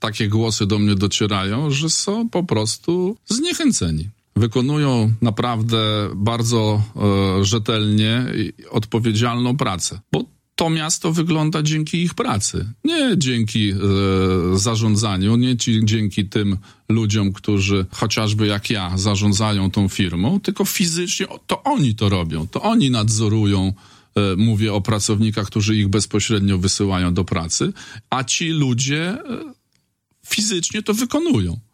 takie głosy do mnie docierają, że są po prostu zniechęceni. Wykonują naprawdę bardzo rzetelnie i odpowiedzialną pracę, bo to miasto wygląda dzięki ich pracy, nie dzięki zarządzaniu, nie dzięki tym ludziom, którzy chociażby jak ja zarządzają tą firmą, tylko fizycznie to oni to robią, to oni nadzorują, mówię o pracownikach, którzy ich bezpośrednio wysyłają do pracy, a ci ludzie fizycznie to wykonują.